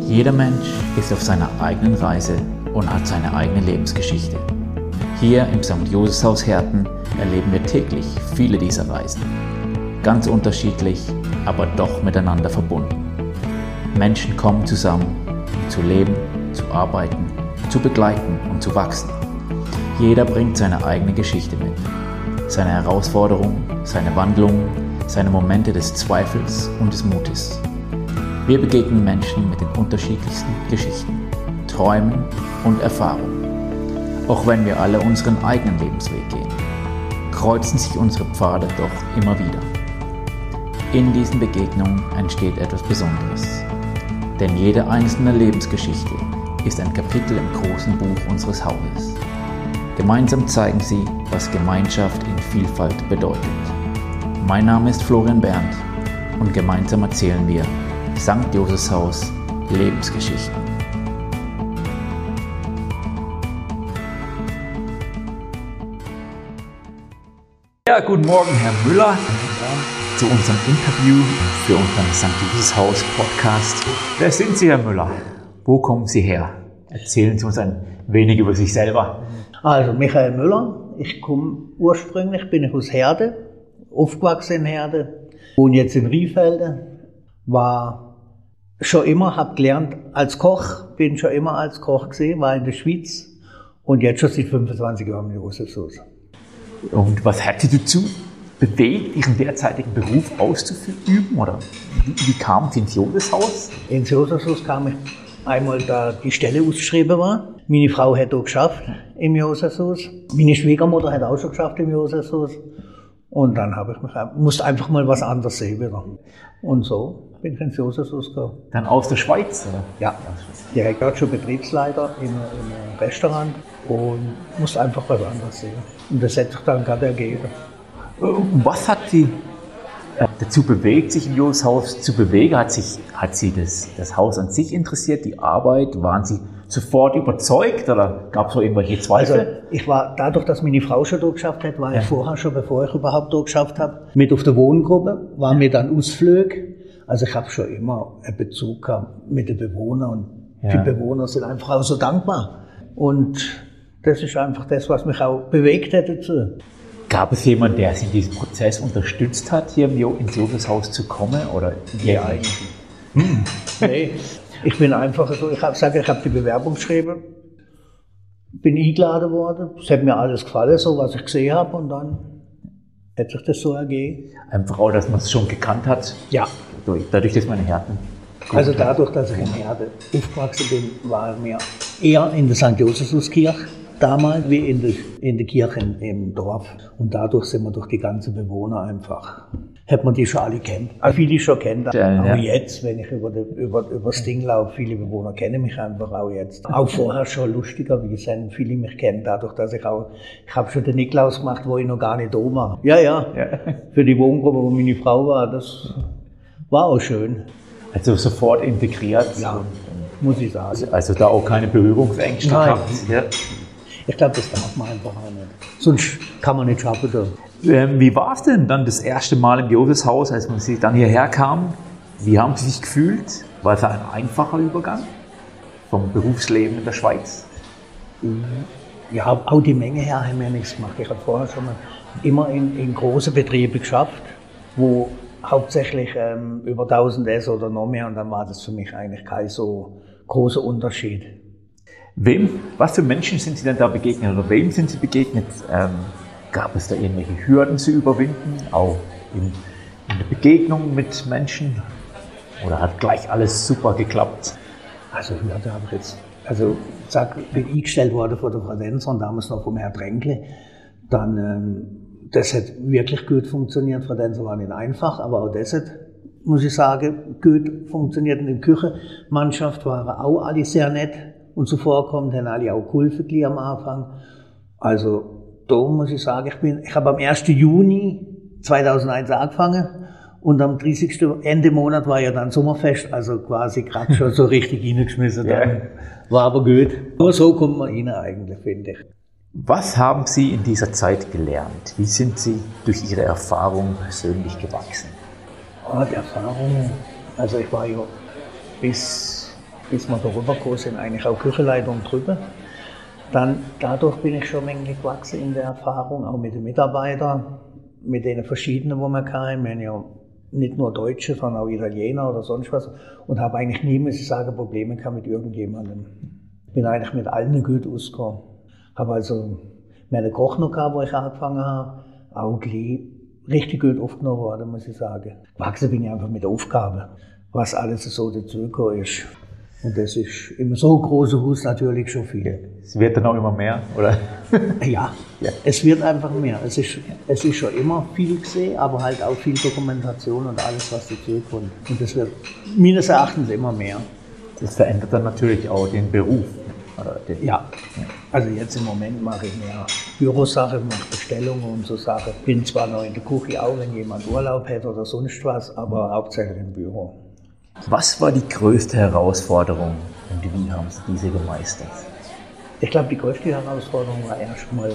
Jeder Mensch ist auf seiner eigenen Reise und hat seine eigene Lebensgeschichte. Hier im St. Josephshaus Herten erleben wir täglich viele dieser Reisen. Ganz unterschiedlich, aber doch miteinander verbunden. Menschen kommen zusammen, um zu leben, zu arbeiten, zu begleiten und zu wachsen. Jeder bringt seine eigene Geschichte mit. Seine Herausforderungen, seine Wandlungen, seine Momente des Zweifels und des Mutes. Wir begegnen Menschen mit den unterschiedlichsten Geschichten, Träumen und Erfahrungen. Auch wenn wir alle unseren eigenen Lebensweg gehen, kreuzen sich unsere Pfade doch immer wieder. In diesen Begegnungen entsteht etwas Besonderes. Denn jede einzelne Lebensgeschichte ist ein Kapitel im großen Buch unseres Hauses. Gemeinsam zeigen sie, was Gemeinschaft in Vielfalt bedeutet. Mein Name ist Florian Berndt und gemeinsam erzählen wir St. Josephshaus Lebensgeschichten. Ja, guten Morgen, Herr Müller, zu unserem Interview für unseren St. Josephshaus Podcast. Wer sind Sie, Herr Müller? Wo kommen Sie her? Erzählen Sie uns ein wenig über sich selber. Also, Michael Müller. Ich komme ursprünglich, bin ich aus Herde, aufgewachsen in Herde, wohne jetzt in Riefelde, war schon immer, habe gelernt als Koch, bin schon immer als Koch gesehen, war in der Schweiz und jetzt schon seit 25 Jahren in Josephshaus. Und was hat Sie dazu bewegt, Ihren derzeitigen Beruf auszuüben? Oder wie kamen Sie ins Josephshaus? Ins Josephshaus kam ich einmal, da die Stelle ausgeschrieben war. Meine Frau hat auch geschafft im Josephshaus. Meine Schwiegermutter hat auch schon geschafft im Josephshaus. Und dann musste einfach mal was anderes sehen wieder. Und so bin ich ins Josephshaus gekommen. Dann aus der Schweiz, oder? Ja, direkt dort schon Betriebsleiter im Restaurant und musste einfach was anderes sehen. Und das hat sich dann gerade ergeben. Was hat Sie dazu bewegt, sich im Josephshaus zu bewegen? Hat Sie das Haus an sich interessiert, die Arbeit? Waren Sie sofort überzeugt oder gab es noch irgendwelche Zweifel? Also ich war, dadurch, dass meine Frau schon dort geschafft hat, war ich vorher schon, bevor ich überhaupt dort geschafft habe, mit auf der Wohngruppe, waren wir dann Ausflüge. Also ich habe schon immer einen Bezug gehabt mit den Bewohnern und die Bewohner sind einfach auch so dankbar. Und das ist einfach das, was mich auch bewegt hat dazu. Gab es jemanden, der Sie in diesem Prozess unterstützt hat, hier ins Josephshaus zu kommen? Oder ja, eigentlich. Nee, ich bin einfach so, ich habe die Bewerbung geschrieben, bin eingeladen worden, es hat mir alles gefallen, so was ich gesehen habe und dann hat sich das so ergeben. Einfach auch, dass man es schon gekannt hat? Ja. Dadurch, dass meine Herten... Also dadurch, dass ich in Herde aufgewachsen bin, war mir eher in der St. Josephskirche damals wie in der Kirche im Dorf. Und dadurch sind wir durch die ganzen Bewohner einfach, hat man die schon alle kennt. Also viele schon kennt, auch jetzt, wenn ich über das Ding laufe, viele Bewohner kennen mich einfach auch jetzt. Auch vorher schon lustiger, wie sind viele mich kennen, dadurch, dass ich habe schon den Niklaus gemacht, wo ich noch gar nicht da war. Ja. Für die Wohngruppe, wo meine Frau war, das war auch schön. Also sofort integriert? Ja, muss ich sagen. Also da auch keine Berührungsängste gehabt? Ja. Ich glaube, das darf man einfach auch nicht. Sonst kann man nicht schaffen. Wie war es denn dann das erste Mal im Josephshaus, als Sie dann hierher kamen? Wie haben Sie sich gefühlt? War es ein einfacher Übergang vom Berufsleben in der Schweiz? Ja, auch die Menge her haben wir nichts gemacht. Ich habe vorher schon mal immer in großen Betrieben geschafft, wo hauptsächlich über 1000 S oder noch mehr. Und dann war das für mich eigentlich kein so großer Unterschied. Was für Menschen sind Sie denn da begegnet oder wem sind Sie begegnet? Gab es da irgendwelche Hürden zu überwinden, auch in der Begegnung mit Menschen? Oder hat gleich alles super geklappt? Also Hürde habe ich jetzt, bin eingestellt worden von der Frau Denzer und damals noch vom Herrn Tränkle. Dann, das hat wirklich gut funktioniert. Frau Denzer war nicht einfach, aber auch das hat, muss ich sagen, gut funktioniert. Und in der Küchenmannschaft waren auch alle sehr nett. Und zuvorkommt, haben alle auch geholfen am Anfang. Also, da muss ich sagen, ich habe am 1. Juni 2001 angefangen und am 30. Ende Monat war ja dann Sommerfest, also quasi gerade schon so richtig reingeschmissen. Dann war aber gut. Nur so kommt man rein eigentlich, finde ich. Was haben Sie in dieser Zeit gelernt? Wie sind Sie durch Ihre Erfahrung persönlich gewachsen? Die Erfahrung, also ich war ja bis bis wir darüber gekommen sind, eigentlich auch Küchenleitung drüber. Dann, dadurch bin ich schon mänglich gewachsen in der Erfahrung, auch mit den Mitarbeitern, mit denen verschiedenen, wo wir kamen. Wir haben ja nicht nur Deutsche, sondern auch Italiener oder sonst was. Und habe eigentlich nie, muss ich sagen, Probleme gehabt mit irgendjemandem. Bin eigentlich mit allen gut ausgekommen. Habe also meine Koch noch gehabt, wo ich angefangen habe, auch gleich richtig gut aufgenommen worden, muss ich sagen. Gewachsen bin ich einfach mit der Aufgabe, was alles so dazugekommen ist. Und das ist in so einem großen Haus natürlich schon viel. Es wird dann auch immer mehr, oder? Ja, es wird einfach mehr. Es ist schon immer viel gesehen, aber halt auch viel Dokumentation und alles, was dazukommt. Und das wird meines Erachtens immer mehr. Das verändert dann natürlich auch den Beruf. Oder Ja, also jetzt im Moment mache ich mehr Bürosachen, mache Bestellungen und so Sachen. Bin zwar noch in der Küche auch, wenn jemand Urlaub hat oder sonst was, aber hauptsächlich im Büro. Was war die größte Herausforderung und wie haben Sie diese gemeistert? Ich glaube, die größte Herausforderung war erstmal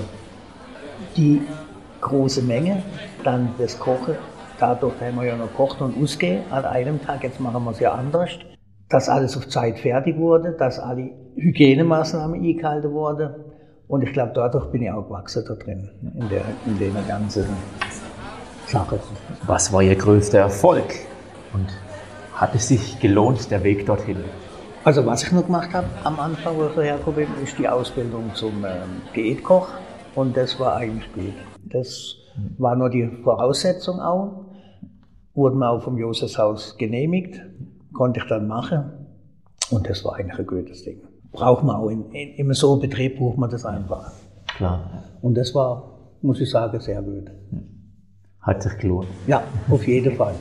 die große Menge, dann das Kochen. Dadurch haben wir ja noch gekocht und ausgehen an einem Tag, jetzt machen wir es ja anders. Dass alles auf Zeit fertig wurde, dass alle Hygienemaßnahmen eingehalten wurden. Und ich glaube, dadurch bin ich auch gewachsen da drin, in der ganzen Sache. Was war Ihr größter Erfolg? Und hat es sich gelohnt, der Weg dorthin? Also was ich noch gemacht habe am Anfang, wo ich hergekommen bin, ist die Ausbildung zum Diätkoch. Und das war eigentlich gut. Das war nur die Voraussetzung auch. Wurde mir auch vom Josefshaus genehmigt. Konnte ich dann machen. Und das war eigentlich ein gutes Ding. Braucht man auch in so einem Betrieb, braucht man das einfach. Klar. Und das war, muss ich sagen, sehr gut. Hat sich gelohnt. Ja, auf jeden Fall.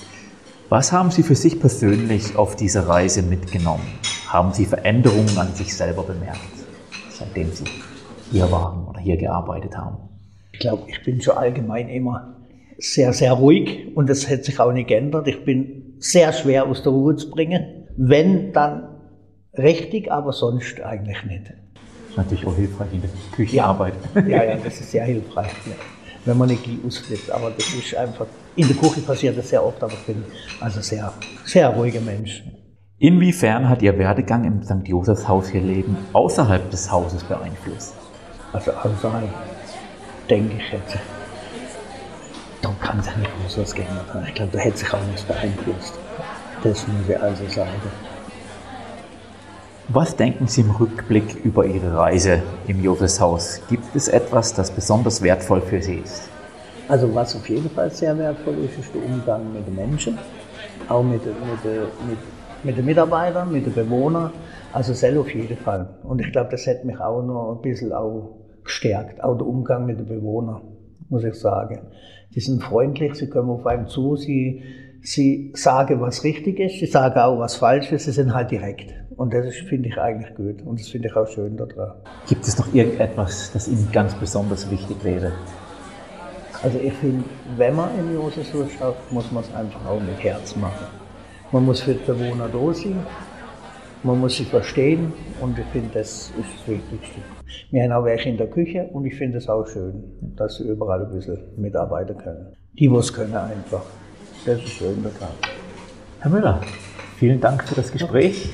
Was haben Sie für sich persönlich auf dieser Reise mitgenommen? Haben Sie Veränderungen an sich selber bemerkt, seitdem Sie hier waren oder hier gearbeitet haben? Ich glaube, ich bin schon allgemein immer sehr, sehr ruhig und das hat sich auch nicht geändert. Ich bin sehr schwer aus der Ruhe zu bringen. Wenn, dann richtig, aber sonst eigentlich nicht. Das ist natürlich auch hilfreich in der Küchenarbeit. Ja, das ist sehr hilfreich. Ja. Wenn man nicht ausflippt, aber das ist einfach, in der Küche passiert das sehr oft, aber ich bin also sehr, sehr ruhiger Mensch. Inwiefern hat Ihr Werdegang im St. Josephshaus Ihr Leben außerhalb des Hauses beeinflusst? Also außerhalb, denke ich jetzt, da kann sich nicht groß was geändert haben. Ich glaube, da hätte sich auch nichts beeinflusst. Das muss ich also sagen. Was denken Sie im Rückblick über Ihre Reise im Josephshaus? Gibt es etwas, das besonders wertvoll für Sie ist? Also was auf jeden Fall sehr wertvoll ist, ist der Umgang mit den Menschen, auch mit den Mitarbeitern, mit den Bewohnern, also selber auf jeden Fall. Und ich glaube, das hat mich auch noch ein bisschen auch gestärkt, auch der Umgang mit den Bewohnern, muss ich sagen. Die sind freundlich, sie kommen auf einen zu, sie sagen, was richtig ist, sie sagen auch, was falsch ist, sie sind halt direkt. Und das finde ich eigentlich gut und das finde ich auch schön daran. Gibt es noch irgendetwas, das Ihnen ganz besonders wichtig wäre? Also ich finde, wenn man im Josefshaus schafft, muss man es einfach auch mit Herz machen. Man muss für die Bewohner da sein, man muss sie verstehen und ich finde, das ist das Wichtigste. Wir haben auch welche in der Küche und ich finde es auch schön, dass sie überall ein bisschen mitarbeiten können. Die, was können einfach. Das ist schön daran. Herr Müller, vielen Dank für das Gespräch.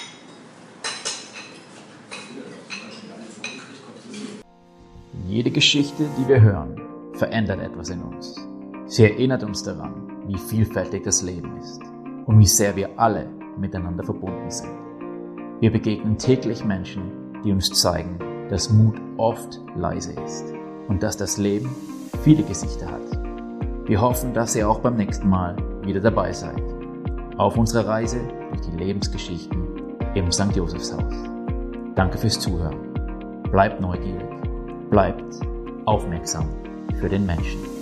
Jede Geschichte, die wir hören, verändert etwas in uns. Sie erinnert uns daran, wie vielfältig das Leben ist und wie sehr wir alle miteinander verbunden sind. Wir begegnen täglich Menschen, die uns zeigen, dass Mut oft leise ist und dass das Leben viele Gesichter hat. Wir hoffen, dass ihr auch beim nächsten Mal wieder dabei seid. Auf unserer Reise durch die Lebensgeschichten im St. Josephshaus. Danke fürs Zuhören. Bleibt neugierig. Bleibt aufmerksam für den Menschen.